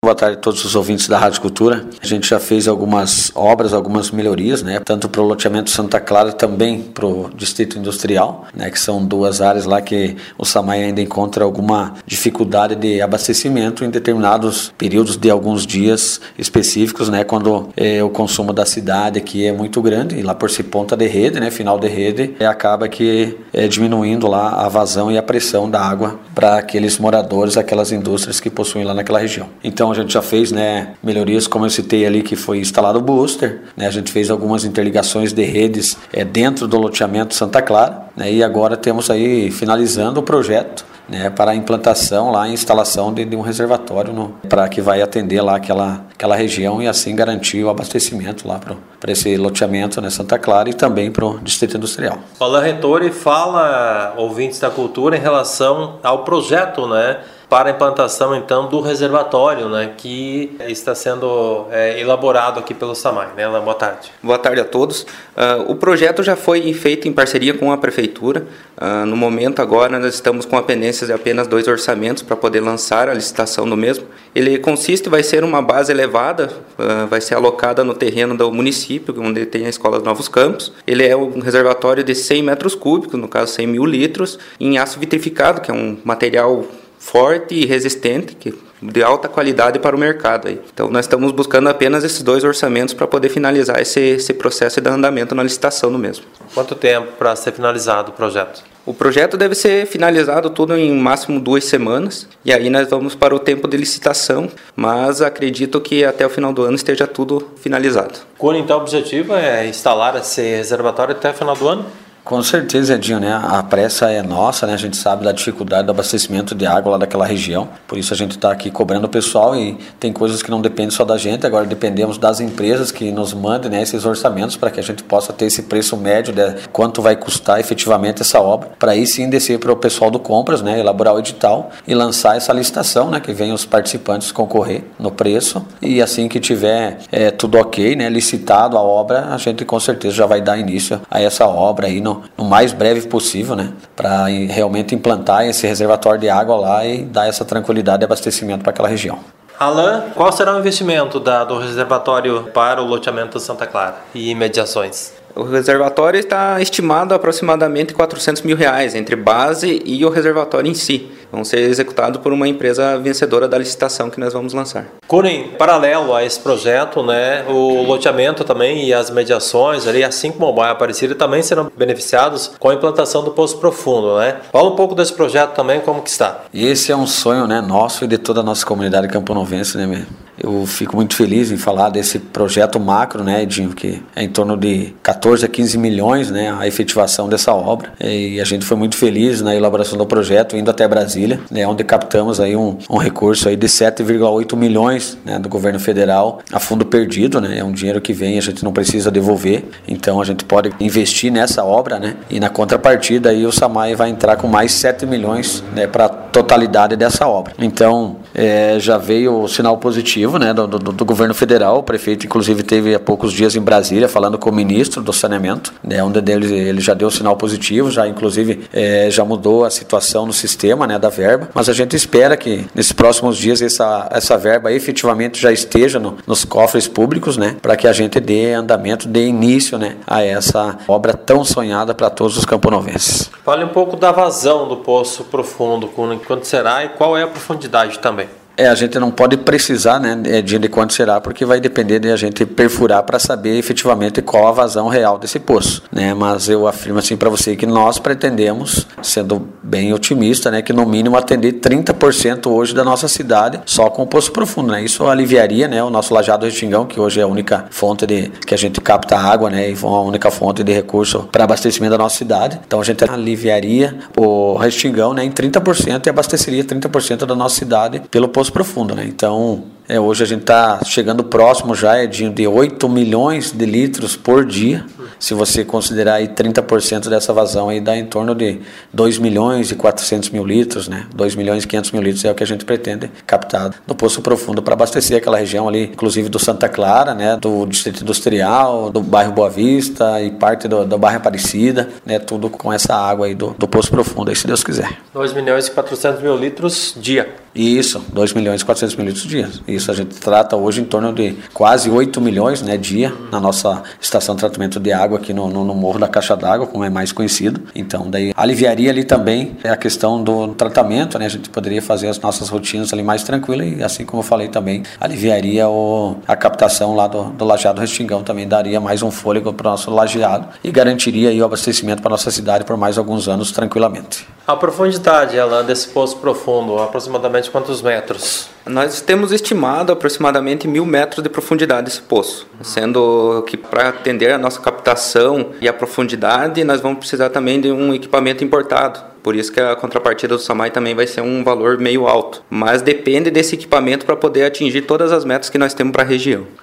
Boa tarde a todos os ouvintes da Rádio Cultura. A gente já fez algumas obras, algumas melhorias, né? Tanto para o loteamento Santa Clara, também para o Distrito Industrial, né? Que são duas áreas lá que o SAMAI ainda encontra alguma dificuldade de abastecimento em determinados períodos de alguns dias específicos, né? Quando o consumo da cidade aqui é muito grande, e lá por si ponta de rede, né? Final de rede, acaba que diminuindo lá a vazão e a pressão da água para aqueles moradores, aquelas indústrias que possuem lá naquela região. Então a gente já fez, né, melhorias, como eu citei ali, que foi instalado o booster, né, a gente fez algumas interligações de redes dentro do loteamento Santa Clara, né, e agora temos aí finalizando o projeto, né, para a implantação lá, a instalação de um reservatório para que vai atender lá aquela região e assim garantir o abastecimento lá para esse loteamento, né, Santa Clara, e também para o Distrito Industrial. Alain Rettore fala, ouvintes da cultura, em relação ao projeto, né, para a implantação, então, do reservatório, né, que está sendo elaborado aqui pelo SAMAI. Né, Alain? Boa tarde. Boa tarde a todos. O projeto já foi feito em parceria com a Prefeitura. No momento, agora, nós estamos com a pendência de apenas 2 orçamentos para poder lançar a licitação do mesmo. Ele vai ser uma base elevada, vai ser alocada no terreno do município, onde tem a Escola Novos Campos. Ele é um reservatório de 100 metros cúbicos, no caso 100 mil litros, em aço vitrificado, que é um material forte e resistente, de alta qualidade para o mercado. Então nós estamos buscando apenas esses 2 orçamentos para poder finalizar esse processo de andamento na licitação do mesmo. Quanto tempo para ser finalizado o projeto? O projeto deve ser finalizado tudo em máximo 2 semanas, e aí nós vamos para o tempo de licitação, mas acredito que até o final do ano esteja tudo finalizado. Qual então o objetivo é instalar esse reservatório até o final do ano? Com certeza, Edinho, né? A pressa é nossa, né? A gente sabe da dificuldade do abastecimento de água lá daquela região. Por isso a gente está aqui cobrando o pessoal, e tem coisas que não dependem só da gente. Agora dependemos das empresas que nos mandem, né, esses orçamentos para que a gente possa ter esse preço médio de quanto vai custar efetivamente essa obra. Para aí sim descer para o pessoal do Compras, né, elaborar o edital e lançar essa licitação, né, que venham os participantes concorrer no preço. E assim que tiver tudo ok, né, licitado a obra, a gente com certeza já vai dar início a essa obra aí no mais breve possível, né, para realmente implantar esse reservatório de água lá e dar essa tranquilidade de abastecimento para aquela região. Alain, qual será o investimento do reservatório para o loteamento Santa Clara e imediações? O reservatório está estimado a aproximadamente R$400 mil, entre base e o reservatório em si. Vão ser executados por uma empresa vencedora da licitação que nós vamos lançar. Em paralelo a esse projeto, né, o loteamento também e as mediações, ali, assim como o bairro Aparecida, também serão beneficiados com a implantação do Poço Profundo. Né? Fala um pouco desse projeto também, como que está. Esse é um sonho, né, nosso e de toda a nossa comunidade camponovense, né? Eu fico muito feliz em falar desse projeto macro, né, Edinho, que é em torno de 14 a 15 milhões, né, a efetivação dessa obra. E a gente foi muito feliz na elaboração do projeto, indo até Brasília, né, onde captamos aí um recurso aí de 7,8 milhões, né, do governo federal a fundo perdido, né, é um dinheiro que vem, a gente não precisa devolver, então a gente pode investir nessa obra, né, e na contrapartida aí o SAMAI vai entrar com mais 7 milhões, né, para a totalidade dessa obra. Então já veio o sinal positivo, né, do governo federal. O prefeito inclusive teve há poucos dias em Brasília falando com o ministro do saneamento, né, onde ele já deu sinal positivo, já inclusive já mudou a situação no sistema, né, da verba, mas a gente espera que nesses próximos dias essa verba efetivamente já esteja nos cofres públicos, né, para que a gente dê andamento, dê início, né, a essa obra tão sonhada para todos os camponovenses. Fale um pouco da vazão do Poço Profundo, quanto será e qual é a profundidade também. A gente não pode precisar, né, de quanto será, porque vai depender de a gente perfurar para saber efetivamente qual a vazão real desse poço, né? Mas eu afirmo assim para você que nós pretendemos, sendo bem otimista, né, que no mínimo atender 30% hoje da nossa cidade só com o Poço Profundo, né? Isso aliviaria, né, o nosso Lajeado Restingão, que hoje é a única fonte que a gente capta água, né, e a única fonte de recurso para abastecimento da nossa cidade. Então a gente aliviaria o Restingão, né, em 30% e abasteceria 30% da nossa cidade pelo Poço Profundo, né? Então, hoje a gente está chegando próximo já de 8 milhões de litros por dia, Se você considerar aí 30% dessa vazão aí dá em torno de 2 milhões e 400 mil litros, né? 2 milhões e 500 mil litros é o que a gente pretende captar do Poço Profundo para abastecer aquela região ali, inclusive do Santa Clara, né? Do Distrito Industrial, do bairro Boa Vista e parte do bairro Aparecida, né? Tudo com essa água aí do Poço Profundo, aí, se Deus quiser. 2 milhões e 400 mil litros dia. Isso, 2 milhões e 400 mil litros dia. Isso, a gente trata hoje em torno de quase 8 milhões, né, dia na nossa estação de tratamento de água aqui no Morro da Caixa d'Água, como é mais conhecido. Então, daí aliviaria ali também a questão do tratamento, né? A gente poderia fazer as nossas rotinas ali mais tranquilas e, assim como eu falei também, aliviaria a captação lá do Lajeado Restingão, também daria mais um fôlego para o nosso lajeado e garantiria aí o abastecimento para a nossa cidade por mais alguns anos tranquilamente. A profundidade, Alan, desse poço profundo, aproximadamente quantos metros? Nós temos estimado aproximadamente 1.000 metros de profundidade esse poço, sendo que para atender a nossa captação e a profundidade, nós vamos precisar também de um equipamento importado. Por isso que a contrapartida do SAMAI também vai ser um valor meio alto. Mas depende desse equipamento para poder atingir todas as metas que nós temos para a região.